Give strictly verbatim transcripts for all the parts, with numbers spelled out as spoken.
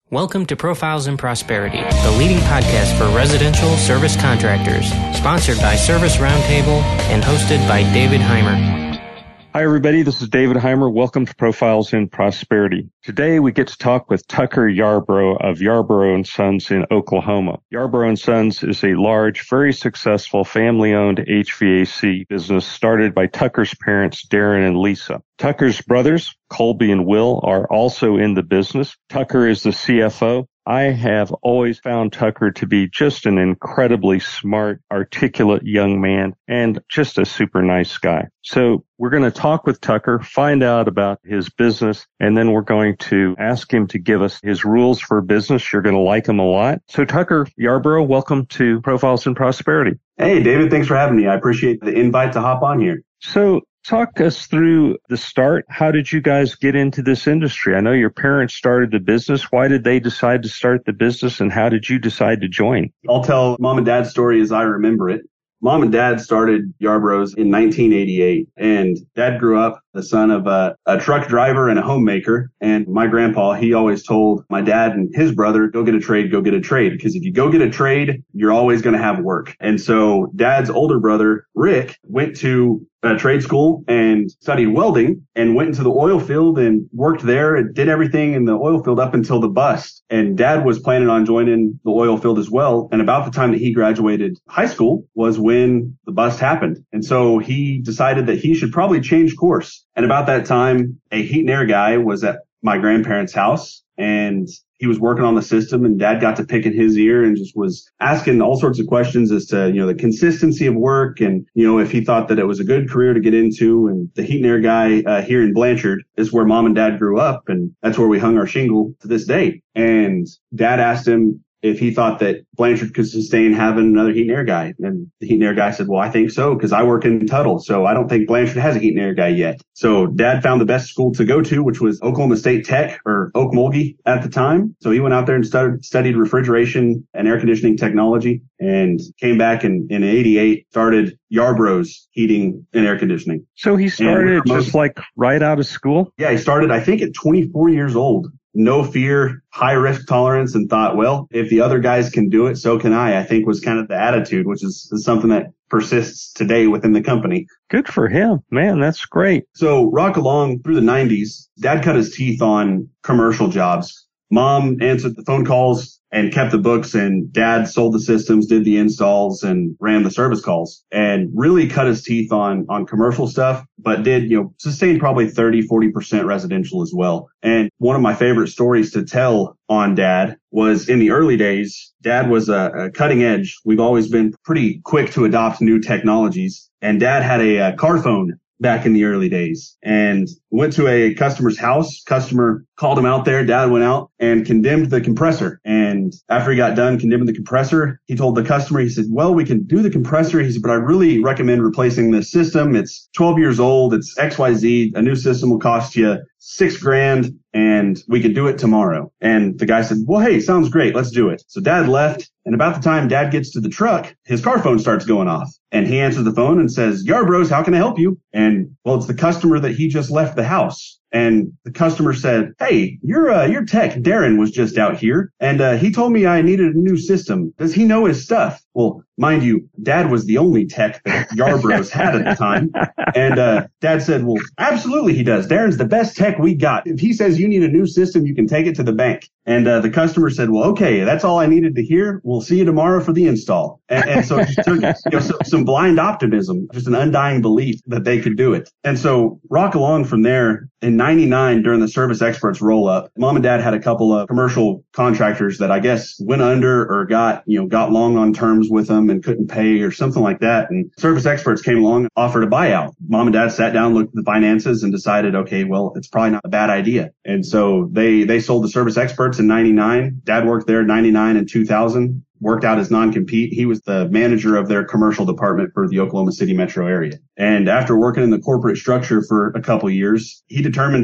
Welcome to Profiles in Prosperity, the leading podcast for residential service contractors, sponsored by Service Roundtable and hosted by David Heimer. Hi, everybody. This is David Heimer. Welcome to Profiles in Prosperity. Today, we get to talk with Tucker Yarbrough of Yarbrough and Sons in Oklahoma. Yarbrough and Sons is a large, very successful family-owned H V A C business started by Tucker's parents, Darren and Lisa. Tucker's brothers, Colby and Will, are also in the business. Tucker is the C F O. I have always found Tucker to be just an incredibly smart, articulate young man and just a super nice guy. So we're going to talk with Tucker, find out about his business, and then we're going to ask him to give us his rules for business. You're going to like him a lot. So Tucker Yarbrough, welcome to Profiles in Prosperity. Hey, David, thanks for having me. I appreciate the invite to hop on here. So talk us through the start. How did you guys get into this industry? I know your parents started the business. Why did they decide to start the business, and how did you decide to join? I'll tell mom and dad's story as I remember it. Mom and dad started Yarbrough's in nineteen eighty-eight, and dad grew up the son of a, a truck driver and a homemaker. And my grandpa, he always told my dad and his brother, go get a trade, go get a trade. Because if you go get a trade, you're always going to have work. And so dad's older brother, Rick, went to a trade school and studied welding and went into the oil field and worked there and did everything in the oil field up until the bust. And dad was planning on joining the oil field as well. And about the time that he graduated high school was when the bust happened. And so he decided that he should probably change course. And about that time, a heat and air guy was at my grandparents' house, and he was working on the system, and dad got to pick in his ear and just was asking all sorts of questions as to, you know, the consistency of work and, you know, if he thought that it was a good career to get into. And the heat and air guy uh, here in Blanchard is where mom and dad grew up, and that's where we hung our shingle to this day. And dad asked him if he thought that Blanchard could sustain having another heat and air guy. And the heat and air guy said, well, I think so, because I work in Tuttle, so I don't think Blanchard has a heat and air guy yet. So dad found the best school to go to, which was Oklahoma State Tech, or Okmulgee at the time. So he went out there and started, studied refrigeration and air conditioning technology, and came back in, in eighty-eight, started Yarbrough's Heating and Air Conditioning. So he started just like right out of school? Yeah, he started, I think, at twenty-four years old. No fear, high risk tolerance, and thought, well, if the other guys can do it, so can I, I think was kind of the attitude, which is, is something that persists today within the company. Good for him. Man, that's great. So rock along through the nineties, dad cut his teeth on commercial jobs. Mom answered the phone calls and kept the books, and dad sold the systems, did the installs, and ran the service calls, and really cut his teeth on, on commercial stuff, but did, you know, sustain probably thirty, forty percent residential as well. And one of my favorite stories to tell on dad was in the early days, dad was a, a cutting edge. We've always been pretty quick to adopt new technologies, and dad had a, a car phone back in the early days, and went to a customer's house. Customer called him out there. Dad went out and condemned the compressor. And after he got done condemning the compressor, he told the customer, he said, well, we can do the compressor. He said, but I really recommend replacing this system. It's twelve years old. It's X Y Z. A new system will cost you six grand, and we could do it tomorrow. And the guy said, well, hey, sounds great. Let's do it. So dad left. And about the time dad gets to the truck, his car phone starts going off, and he answers the phone and says, Yarbrough's, how can I help you? And well, it's the customer that he just left the house. And the customer said, hey, your uh, your tech, Darren, was just out here, and uh, he told me I needed a new system. Does he know his stuff? Well, mind you, dad was the only tech that Yarbrough's had at the time. And uh, dad said, well, absolutely he does. Darren's the best tech we got. If he says you need a new system, you can take it to the bank. And uh, the customer said, well, okay, that's all I needed to hear. We'll see you tomorrow for the install. And, and so, just took, you know, some, some blind optimism, just an undying belief that they could do it. And so rock along from there. In ninety-nine, during the Service Experts roll up, mom and dad had a couple of commercial contractors that I guess went under or got, you know, got long on terms with them and couldn't pay or something like that. And Service Experts came along and offered a buyout. Mom and dad sat down, looked at the finances, and decided, okay, well, it's probably not a bad idea. And so they, they sold the Service Experts in ninety-nine. Dad worked there ninety-nine and two thousand. Worked out his non-compete. He was the manager of their commercial department for the Oklahoma City metro area. And after working in the corporate structure for a couple of years, he determined that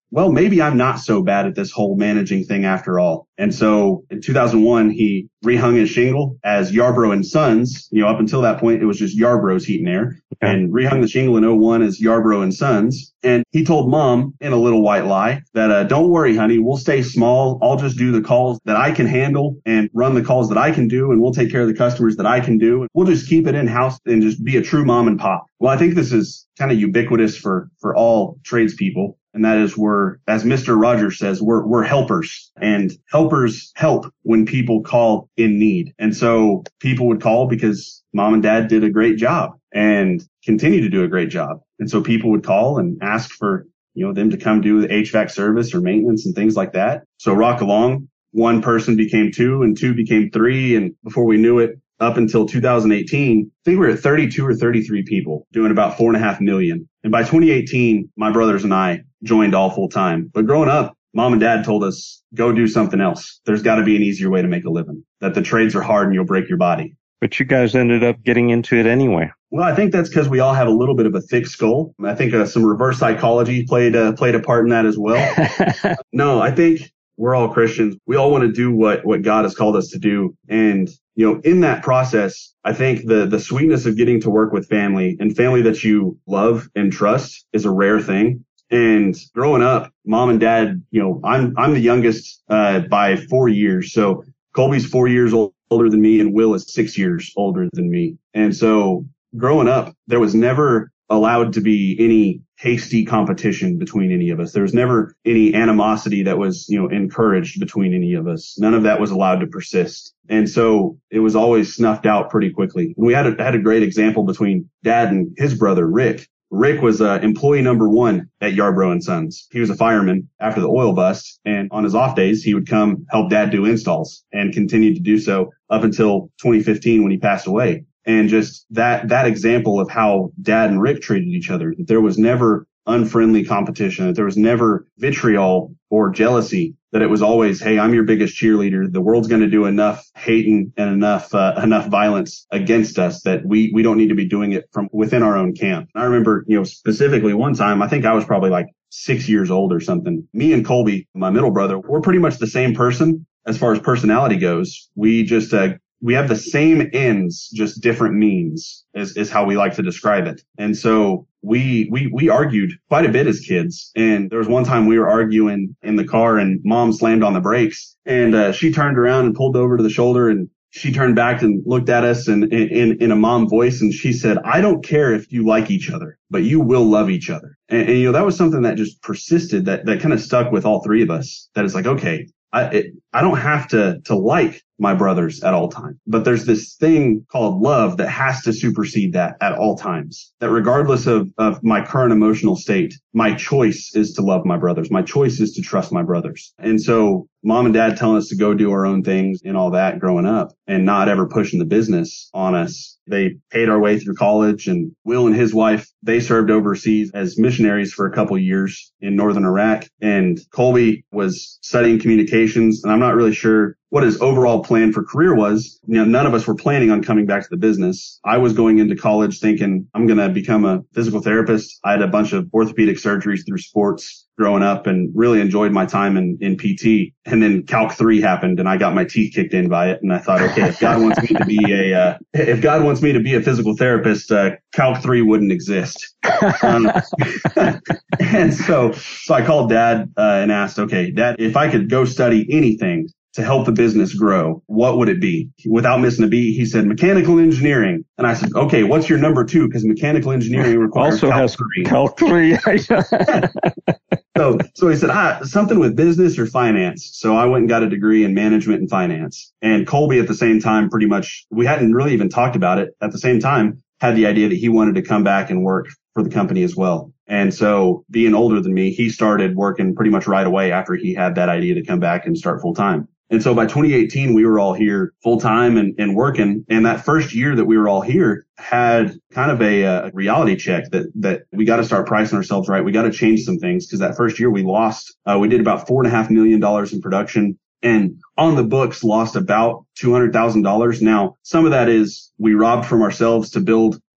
well, maybe I'm not so bad at this whole managing thing after all. And so in two thousand one, he rehung his shingle as Yarbrough and Sons. You know, up until that point, it was just Yarbrough's Heat and Air, okay. And rehung the shingle in oh one as Yarbrough and Sons. And he told Mom in a little white lie that, uh, don't worry, honey, we'll stay small. I'll just do the calls that I can handle and run the calls that I can do. And we'll take care of the customers that I can do. We'll just keep it in house and just be a true mom and pop. Well, I think this is kind of ubiquitous for, for all tradespeople. And that is we're, as Mister Rogers says, we're, we're helpers, and helpers help when people call in need. And so people would call because Mom and Dad did a great job and continue to do a great job. And so people would call and ask for, you know, them to come do the H V A C service or maintenance and things like that. So rock along, one person became two and two became three. And before we knew it, up until two thousand eighteen, I think we were at thirty-two or thirty-three people doing about four and a half million. And by twenty eighteen, my brothers and I joined all full time. But growing up, Mom and Dad told us, go do something else. There's got to be an easier way to make a living, that the trades are hard and you'll break your body. But you guys ended up getting into it anyway. Well, I think that's because we all have a little bit of a thick skull. I think uh, some reverse psychology played uh, played a part in that as well. No, I think we're all Christians. We all want to do what, what God has called us to do. And, you know, in that process, I think the, the sweetness of getting to work with family and family that you love and trust is a rare thing. And growing up, Mom and Dad, you know, I'm, I'm the youngest, uh, by four years. So Colby's four years old, older than me, and Will is six years older than me. And so growing up, there was never allowed to be any hasty competition between any of us. There was never any animosity that was, you know, encouraged between any of us. None of that was allowed to persist. And so it was always snuffed out pretty quickly. We had a, had a great example between Dad and his brother, Rick. Rick was uh, employee number one at Yarbrough and Sons. He was a fireman after the oil bust, and on his off days, he would come help Dad do installs and continued to do so up until twenty fifteen when he passed away. And just that, that example of how Dad and Rick treated each other, that there was never unfriendly competition, that there was never vitriol or jealousy, that it was always, hey, I'm your biggest cheerleader. The world's going to do enough hating and enough, uh, enough violence against us that we, we don't need to be doing it from within our own camp. I remember, you know, specifically one time, I think I was probably like six years old or something. Me and Colby, my middle brother, we're pretty much the same person as far as personality goes. We just, uh, we have the same ends, just different means is, is how we like to describe it. And so we, we, we argued quite a bit as kids. And there was one time we were arguing in the car and Mom slammed on the brakes, and, uh, she turned around and pulled over to the shoulder, and she turned back and looked at us and in, in, in a mom voice. And she said, I don't care if you like each other, but you will love each other. And, and you know, that was something that just persisted, that, that kind of stuck with all three of us, that it's like, okay, I, it, I don't have to, to like my brothers at all times, but there's this thing called love that has to supersede that at all times, that regardless of, of my current emotional state, my choice is to love my brothers. My choice is to trust my brothers. And so Mom and Dad telling us to go do our own things and all that growing up, and not ever pushing the business on us. They paid our way through college, and Will and his wife, they served overseas as missionaries for a couple of years in northern Iraq. And Colby was studying communications, and I'm not really sure what his overall plan for career was. You know, none of us were planning on coming back to the business. I was going into college thinking I'm going to become a physical therapist. I had a bunch of orthopedic surgeries through sports growing up and really enjoyed my time in, in P T. And then Calc three happened and I got my teeth kicked in by it. And I thought, okay, if God wants me to be a, uh, if God wants me to be a physical therapist, uh, Calc three wouldn't exist. Um, and so, so I called Dad, uh, and asked, okay, Dad, if I could go study anything to help the business grow, what would it be? Without missing a beat, he said mechanical engineering. And I said, okay, what's your number two? Because mechanical engineering requires also has Calc three. so, so he said, ah, something with business or finance. So I went and got a degree in management and finance. And Colby at the same time, pretty much, we hadn't really even talked about it. At the same time, had the idea that he wanted to come back and work for the company as well. And so being older than me, he started working pretty much right away after he had that idea to come back and start full time. And so by twenty eighteen, we were all here full time and, and working. And that first year that we were all here had kind of a, a reality check that, that we got to start pricing ourselves right. We got to change some things, because that first year we lost, uh, we did about four and a half million dollars in production, and on the books lost about two hundred thousand dollars. Now, some of that is we robbed from ourselves to build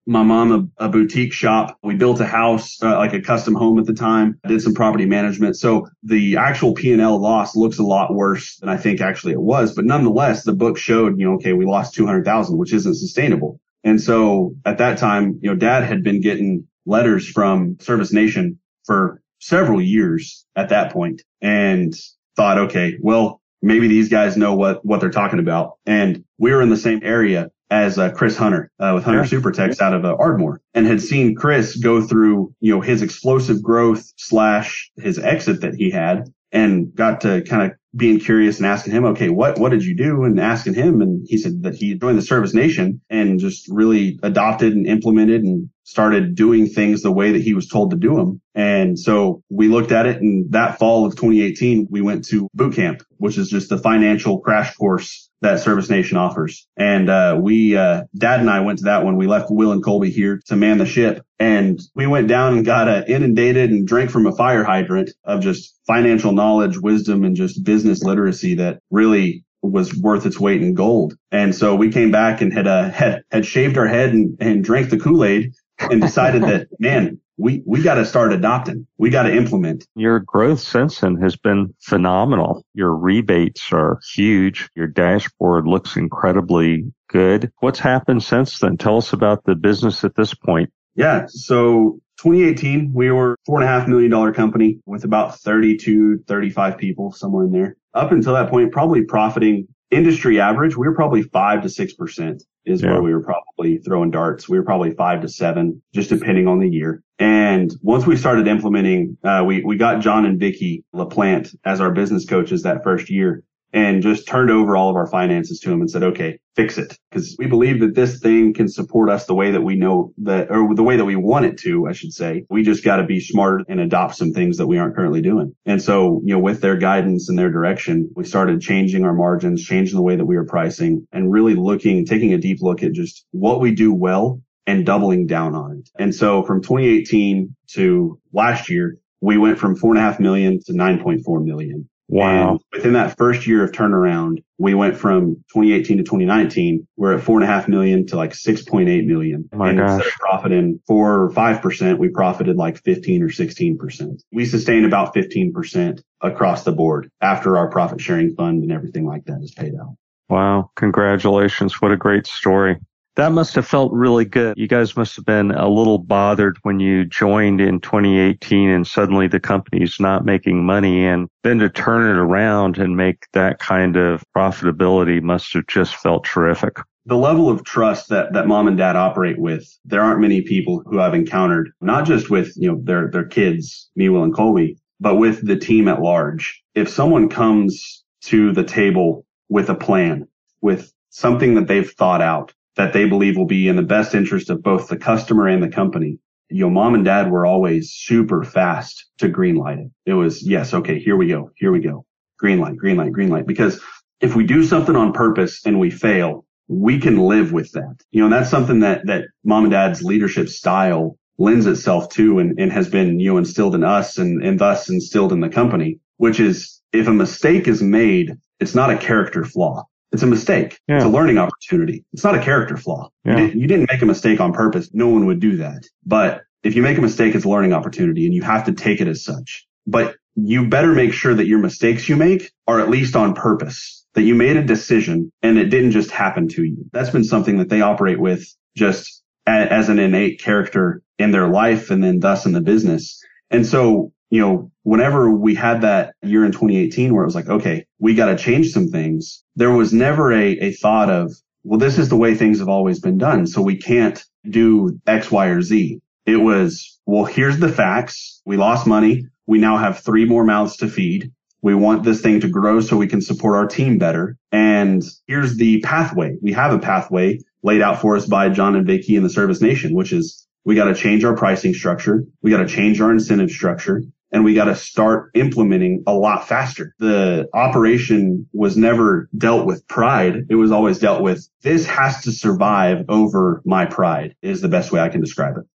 my mom a, a boutique shop. We built a house, uh, like a custom home at the time. I did some property management. So the actual P and L loss looks a lot worse than I think actually it was. But nonetheless, the book showed, you know, okay, we lost two hundred thousand, which isn't sustainable. And so at that time, you know, Dad had been getting letters from Service Nation for several years at that point and thought, okay, well, maybe these guys know what, what they're talking about. And we were in the same area as uh, Chris Hunter uh, with Hunter yeah. Supertex out of uh, Ardmore, and had seen Chris go through, you know, his explosive growth slash his exit that he had, and got to kind of being curious and asking him, okay, what, what did you do? And asking him. And he said that he joined the Service Nation and just really adopted and implemented and started doing things the way that he was told to do them. And so we looked at it, and that fall of twenty eighteen, we went to boot camp, which is just the financial crash course that Service Nation offers. And, uh, we, uh, Dad and I went to that one. We left Will and Colby here to man the ship, and we went down and got uh, inundated and drank from a fire hydrant of just financial knowledge, wisdom, and just business literacy that really was worth its weight in gold. And so we came back and had, uh, had, had shaved our head and, and drank the Kool-Aid and decided that, man, we, we got to start adopting. We got to implement. Your growth since then has been phenomenal. Your rebates are huge. Your dashboard looks incredibly good. What's happened since then? Tell us about the business at this point. Yeah. So twenty eighteen, we were four and a half million dollar company with about thirty-two, thirty-five people, somewhere in there. Up until that point, probably profiting industry average. We were probably five to six percent is yeah. where we were probably throwing darts. We were probably five to seven, just depending on the year. And once we started implementing, uh, we, we got John and Vicky LaPlante as our business coaches that first year, and just turned over all of our finances to them and said, okay, fix it. Because we believe that this thing can support us the way that we know that, or the way that we want it to, I should say. We just got to be smart and adopt some things that we aren't currently doing. And so, you know, with their guidance and their direction, we started changing our margins, changing the way that we were pricing, and really looking, taking a deep look at just what we do well and doubling down on it. And so from twenty eighteen to last year, we went from four and a half million to nine point four million. Wow. And within that first year of turnaround, we went from twenty eighteen to twenty nineteen. We're at four and a half million to like six point eight million. Oh my and gosh. Instead of profiting four or five percent, we profited like fifteen or sixteen percent. We sustained about fifteen percent across the board after our profit sharing fund and everything like that is paid out. Wow. Congratulations. What a great story. That must have felt really good. You guys must have been a little bothered when you joined in twenty eighteen and suddenly the company's not making money, and then to turn it around and make that kind of profitability must have just felt terrific. The level of trust that, that mom and dad operate with, there aren't many people who I've encountered, not just with, you know, their, their kids, me, Will, and Colby, but with the team at large. If someone comes to the table with a plan, with something that they've thought out, that they believe will be in the best interest of both the customer and the company, you know, mom and dad were always super fast to green light it. It was, yes, okay, here we go, here we go. Green light, green light, green light. Because if we do something on purpose and we fail, we can live with that. You know, and that's something that, that mom and dad's leadership style lends itself to and, and has been, you know, instilled in us and, and thus instilled in the company, which is if a mistake is made, it's not a character flaw. It's a mistake. Yeah. It's a learning opportunity. It's not a character flaw. Yeah. You, didn't, you didn't make a mistake on purpose. No one would do that. But if you make a mistake, it's a learning opportunity and you have to take it as such. But you better make sure that your mistakes you make are at least on purpose, that you made a decision and it didn't just happen to you. That's been something that they operate with just a, as an innate character in their life and then thus in the business. And so, you know, whenever we had that year in twenty eighteen where it was like, okay, we got to change some things, there was never a, a thought of, well, this is the way things have always been done, so we can't do X, Y, or Z. It was, well, here's the facts. We lost money. We now have three more mouths to feed. We want this thing to grow so we can support our team better. And here's the pathway. We have a pathway laid out for us by John and Vicky and the Service Nation, which is we got to change our pricing structure. We got to change our incentive structure. And we got to start implementing a lot faster. The operation was never dealt with pride. It was always dealt with, this has to survive over my pride is the best way I can describe it.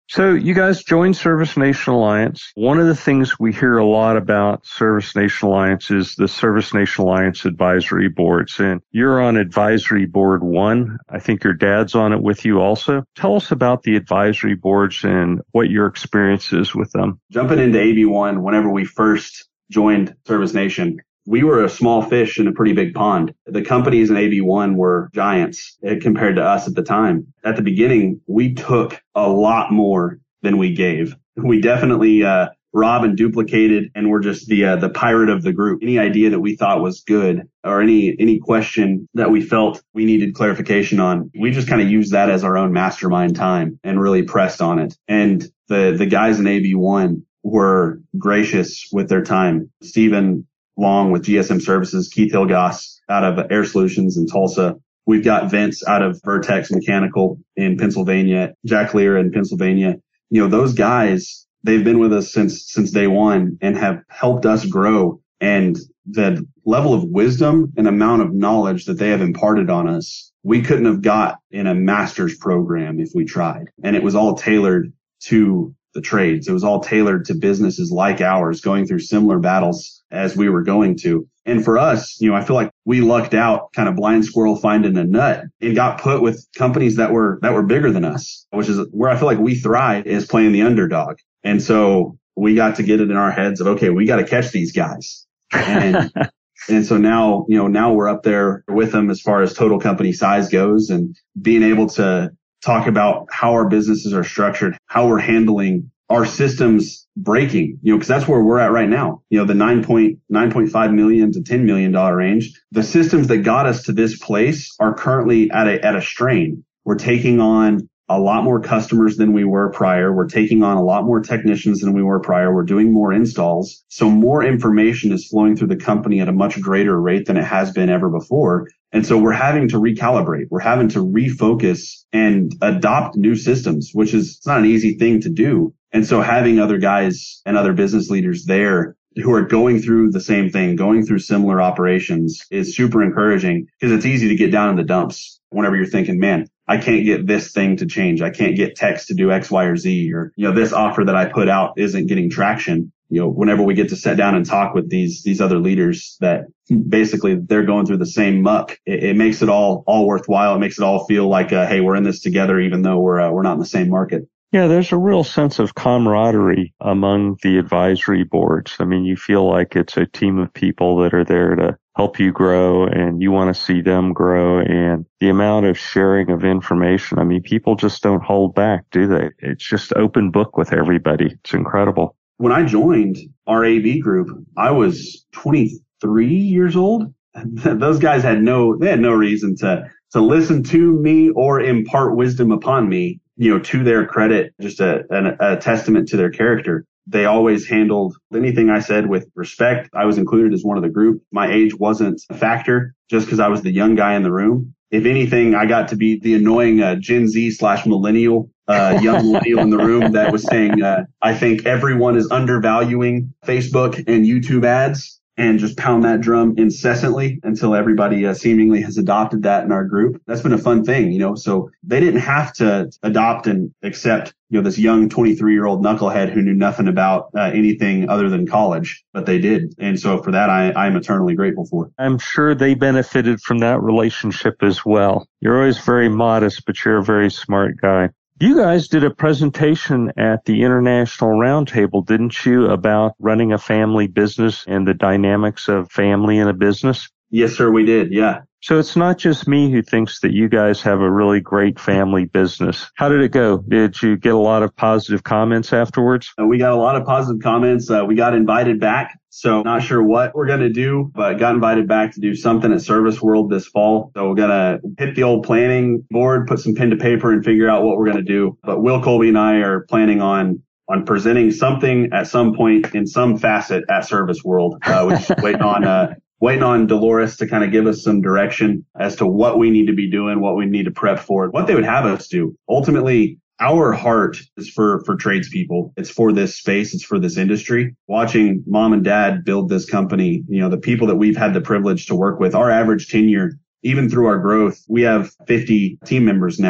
So you guys joined Service Nation Alliance. One of the things we hear a lot about Service Nation Alliance is the Service Nation Alliance advisory boards. And you're on advisory board one. I think your dad's on it with you also. Tell us about the advisory boards and what your experience is with them. Jumping into A B one, whenever we first joined Service Nation, we were a small fish in a pretty big pond. The companies in A B one were giants compared to us at the time. At the beginning, we took a lot more than we gave. We definitely uh robbed and duplicated, and we're just the uh, the pirate of the group. Any idea that we thought was good or any any question that we felt we needed clarification on, we just kind of used that as our own mastermind time and really pressed on it. And the the guys in A B one were gracious with their time. Stephen Long with G S M Services, Keith Hilgoss out of Air Solutions in Tulsa. We've got Vince out of Vertex Mechanical in Pennsylvania, Jack Lear in Pennsylvania. You know, those guys, they've been with us since, since day one and have helped us grow. And the level of wisdom and amount of knowledge that they have imparted on us, we couldn't have got in a master's program if we tried. And it was all tailored to the trades. It was all tailored to businesses like ours going through similar battles as we were going to. And for us, you know, I feel like we lucked out, kind of blind squirrel finding a nut, and got put with companies that were, that were bigger than us, which is where I feel like we thrive, is playing the underdog. And so we got to get it in our heads of, okay, we got to catch these guys. And, and so now, you know, now we're up there with them as far as total company size goes, and being able to talk about how our businesses are structured, how we're handling our systems breaking, you know, because that's where we're at right now. You know, the nine point five million to ten million dollars range, the systems that got us to this place are currently at a, at a strain. We're taking on a lot more customers than we were prior. We're taking on a lot more technicians than we were prior. We're doing more installs. So more information is flowing through the company at a much greater rate than it has been ever before. And so we're having to recalibrate. We're having to refocus and adopt new systems, which is it's not an easy thing to do. And so having other guys and other business leaders there who are going through the same thing, going through similar operations, is super encouraging, because it's easy to get down in the dumps whenever you're thinking, man, I can't get this thing to change. I can't get text to do X, Y, or Z, or, you know, this offer that I put out isn't getting traction. You know, whenever we get to sit down and talk with these, these other leaders that basically they're going through the same muck, it, it makes it all, all worthwhile. It makes it all feel like, uh, hey, we're in this together, even though we're, uh, we're not in the same market. Yeah, there's a real sense of camaraderie among the advisory boards. I mean, you feel like it's a team of people that are there to help you grow, and you want to see them grow. And the amount of sharing of information, I mean, people just don't hold back, do they? It's just open book with everybody. It's incredible. When I joined our A B group, I was twenty-three years old. Those guys had no, they had no reason to, to listen to me or impart wisdom upon me. You know, to their credit, just a, a, a testament to their character. They always handled anything I said with respect. I was included as one of the group. My age wasn't a factor just because I was the young guy in the room. If anything, I got to be the annoying uh, Gen Z slash millennial, uh, young millennial in the room that was saying, uh, I think everyone is undervaluing Facebook and YouTube ads, and just pound that drum incessantly until everybody uh, seemingly has adopted that in our group. That's been a fun thing, you know, so they didn't have to adopt and accept, you know, this young twenty-three year old knucklehead who knew nothing about uh, anything other than college, but they did. And so for that, I, I'm eternally grateful for. I'm sure they benefited from that relationship as well. You're always very modest, but you're a very smart guy. You guys did a presentation at the International Roundtable, didn't you, about running a family business and the dynamics of family in a business? Yes, sir, we did. Yeah. So it's not just me who thinks that you guys have a really great family business. How did it go? Did you get a lot of positive comments afterwards? Uh, we got a lot of positive comments. Uh, we got invited back. So not sure what we're going to do, but got invited back to do something at Service World this fall. So we're going to hit the old planning board, put some pen to paper, and figure out what we're going to do. But Will Colby and I are planning on on presenting something at some point in some facet at Service World. Uh, we're just waiting on uh waiting on Dolores to kind of give us some direction as to what we need to be doing, what we need to prep for, what they would have us do. Ultimately, our heart is for, for tradespeople. It's for this space. It's for this industry. Watching mom and dad build this company, you know, the people that we've had the privilege to work with, our average tenure, even through our growth, we have fifty team members now.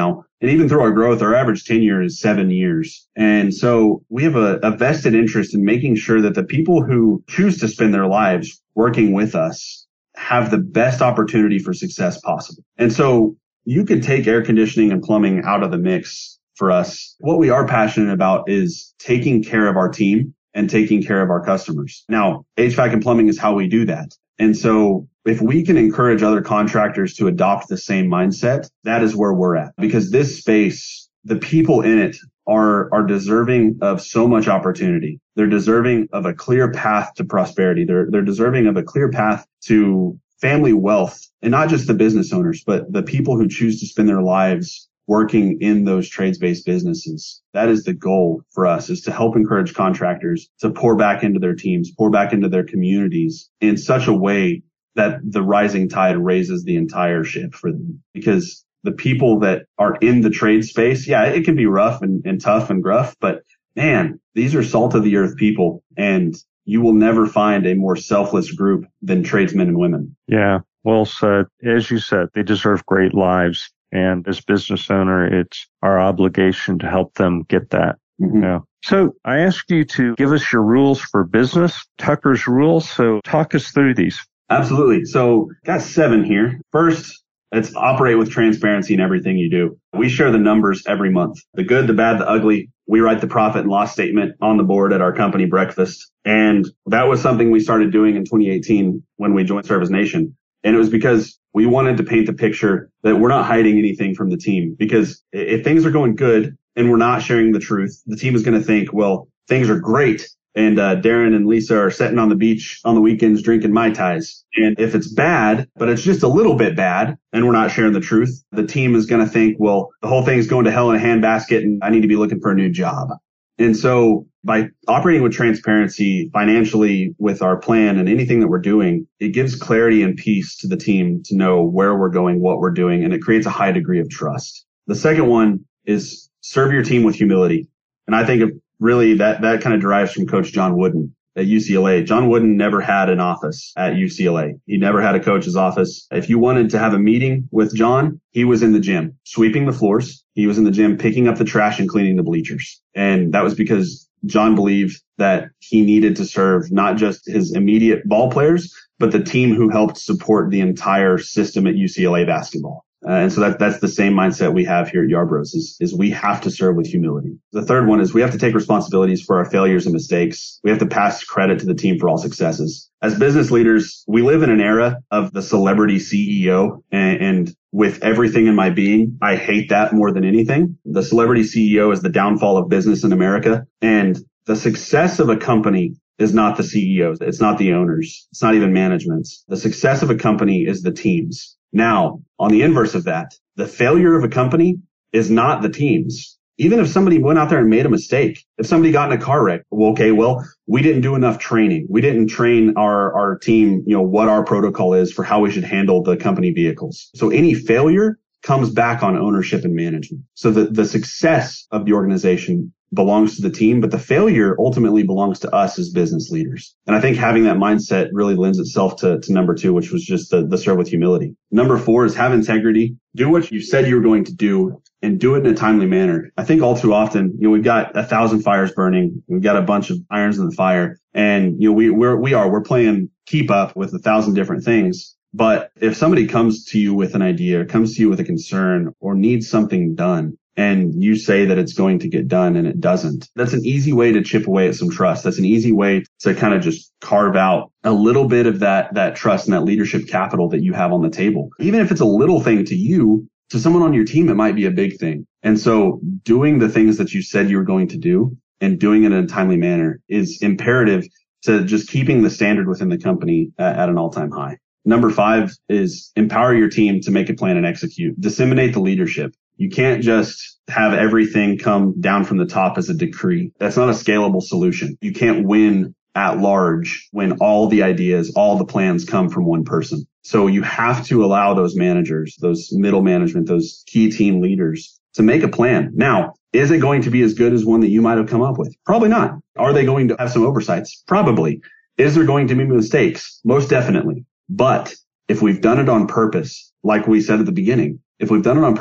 And even through our growth, our average tenure is seven years. And so we have a, a vested interest in making sure that the people who choose to spend their lives working with us have the best opportunity for success possible. And so you could take air conditioning and plumbing out of the mix for us. What we are passionate about is taking care of our team and taking care of our customers. Now, H V A C and plumbing is how we do that. And so if we can encourage other contractors to adopt the same mindset, that is where we're at. Because this space, the people in it are, are deserving of so much opportunity. They're deserving of a clear path to prosperity. They're, they're deserving of a clear path to family wealth, and not just the business owners, but the people who choose to spend their lives working in those trades-based businesses. That is the goal for us, is to help encourage contractors to pour back into their teams, pour back into their communities in such a way that the rising tide raises the entire ship for them. Because the people that are in the trade space, yeah, it can be rough and, and tough and gruff, but man, these are salt of the earth people, and you will never find a more selfless group than tradesmen and women. Yeah, well said. As you said, they deserve great lives. And as business owner, it's our obligation to help them get that. Mm-hmm. Yeah. So I asked you to give us your rules for business, Tucker's rules. So talk us through these. Absolutely. So got seven here. First, it's operate with transparency in everything you do. We share the numbers every month, the good, the bad, the ugly. We write the profit and loss statement on the board at our company breakfast. And that was something we started doing in twenty eighteen when we joined Service Nation. And it was because we wanted to paint the picture that we're not hiding anything from the team. Because if things are going good and we're not sharing the truth, the team is going to think, well, things are great. And uh, Darren and Lisa are sitting on the beach on the weekends drinking Mai Tais. And if it's bad, but it's just a little bit bad, and we're not sharing the truth, the team is going to think, well, the whole thing's going to hell in a handbasket and I need to be looking for a new job. And so by operating with transparency financially with our plan and anything that we're doing, it gives clarity and peace to the team to know where we're going, what we're doing, and it creates a high degree of trust. The second one is serve your team with humility. And I think of really that, that kind of derives from Coach John Wooden at U C L A. John Wooden never had an office at U C L A. He never had a coach's office. If you wanted to have a meeting with John, he was in the gym sweeping the floors. He was in the gym picking up the trash and cleaning the bleachers. And that was because John believed that he needed to serve not just his immediate ball players, but the team who helped support the entire system at U C L A basketball. Uh, and so that, that's the same mindset we have here at Yarbrough's is, is we have to serve with humility. The third one is we have to take responsibilities for our failures and mistakes. We have to pass credit to the team for all successes. As business leaders, we live in an era of the celebrity C E O, and, and with everything in my being, I hate that more than anything. The celebrity C E O is the downfall of business in America, and the success of a company is not the C E Os. It's not the owners. It's not even managements. The success of a company is the teams. Now, on the inverse of that, the failure of a company is not the teams. Even if somebody went out there and made a mistake, if somebody got in a car wreck, well, okay, well, we didn't do enough training. We didn't train our, our team, you know, what our protocol is for how we should handle the company vehicles. So any failure comes back on ownership and management. So the, the success of the organization belongs to the team, but the failure ultimately belongs to us as business leaders. And I think having that mindset really lends itself to, to number two, which was just the, the serve with humility. Number four is have integrity. Do what you said you were going to do and do it in a timely manner. I think all too often, you know, we've got a thousand fires burning. We've got a bunch of irons in the fire, and, you know, we, we're, we are, we're playing keep up with a thousand different things. But if somebody comes to you with an idea, comes to you with a concern, or needs something done, and you say that it's going to get done and it doesn't, that's an easy way to chip away at some trust. That's an easy way to kind of just carve out a little bit of that, that trust and that leadership capital that you have on the table. Even if it's a little thing to you, to someone on your team, it might be a big thing. And so doing the things that you said you were going to do and doing it in a timely manner is imperative to just keeping the standard within the company at, at an all-time high. Number five is empower your team to make a plan and execute. Disseminate the leadership. You can't just have everything come down from the top as a decree. That's not a scalable solution. You can't win at large when all the ideas, all the plans come from one person. So you have to allow those managers, those middle management, those key team leaders to make a plan. Now, is it going to be as good as one that you might have come up with? Probably not. Are they going to have some oversights? Probably. Is there going to be mistakes? Most definitely. But if we've done it on purpose, like we said at the beginning, if we've done it on purpose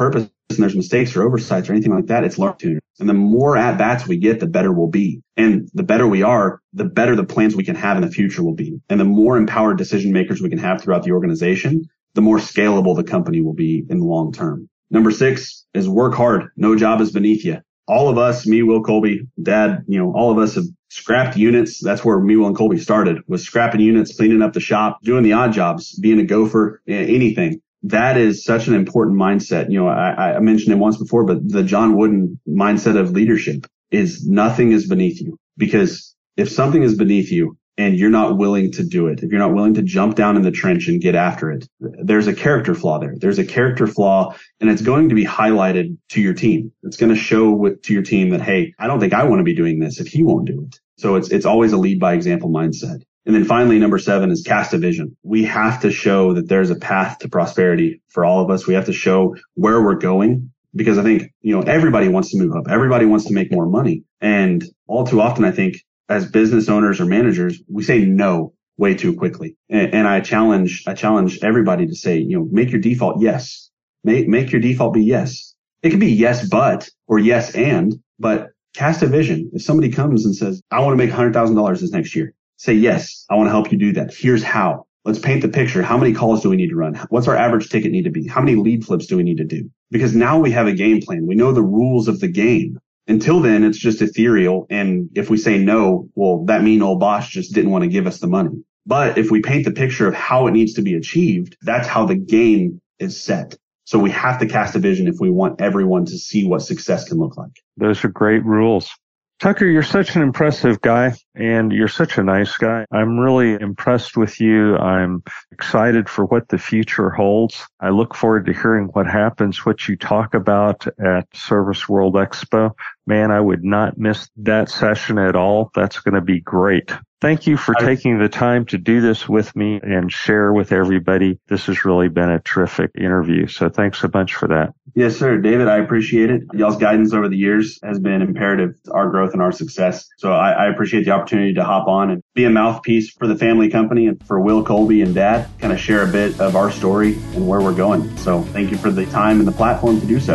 and there's mistakes or oversights or anything like that, it's learn tuners. And the more at-bats we get, the better we'll be. And the better we are, the better the plans we can have in the future will be. And the more empowered decision makers we can have throughout the organization, the more scalable the company will be in the long term. Number six is work hard. No job is beneath you. All of us, me, Will Colby, Dad, you know, all of us have scrapped units. That's where me, Will, and Colby started, was scrapping units, cleaning up the shop, doing the odd jobs, being a gopher, anything. That is such an important mindset. You know, I, I mentioned it once before, but the John Wooden mindset of leadership is nothing is beneath you. Because if something is beneath you and you're not willing to do it, if you're not willing to jump down in the trench and get after it, there's a character flaw there. There's a character flaw, and it's going to be highlighted to your team. It's going to show with, to your team that, hey, I don't think I want to be doing this if he won't do it. So it's, it's always a lead by example mindset. And then finally, number seven is cast a vision. We have to show that there's a path to prosperity for all of us. We have to show where we're going, because I think, you know, everybody wants to move up. Everybody wants to make more money. And all too often, I think as business owners or managers, we say no way too quickly. And, and I challenge, I challenge everybody to say, you know, make your default yes. Make, make your default be yes. It could be yes, but, or yes, and, but cast a vision. If somebody comes and says, I want to make one hundred thousand dollars this next year, say, yes, I want to help you do that. Here's how. Let's paint the picture. How many calls do we need to run? What's our average ticket need to be? How many lead flips do we need to do? Because now we have a game plan. We know the rules of the game. Until then, it's just ethereal. And if we say no, well, that mean old boss just didn't want to give us the money. But if we paint the picture of how it needs to be achieved, that's how the game is set. So we have to cast a vision if we want everyone to see what success can look like. Those are great rules. Tucker, you're such an impressive guy, and you're such a nice guy. I'm really impressed with you. I'm excited for what the future holds. I look forward to hearing what happens, what you talk about at Service World Expo. Man, I would not miss that session at all. That's going to be great. Thank you for taking the time to do this with me and share with everybody. This has really been a terrific interview. So thanks a bunch for that. Yes, sir. David, I appreciate it. Y'all's guidance over the years has been imperative to our growth and our success. So I, I appreciate the opportunity to hop on and be a mouthpiece for the family company and for Will, Colby, and Dad, kind of share a bit of our story and where we're going. So thank you for the time and the platform to do so.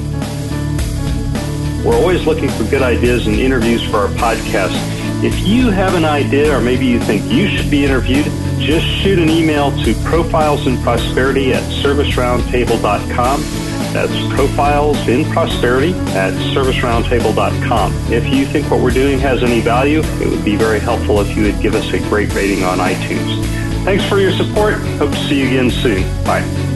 We're always looking for good ideas and interviews for our podcast. If you have an idea or maybe you think you should be interviewed, just shoot an email to profiles in prosperity at service roundtable dot com. That's profiles in prosperity at service roundtable dot com. If you think what we're doing has any value, it would be very helpful if you would give us a great rating on iTunes. Thanks for your support. Hope to see you again soon. Bye.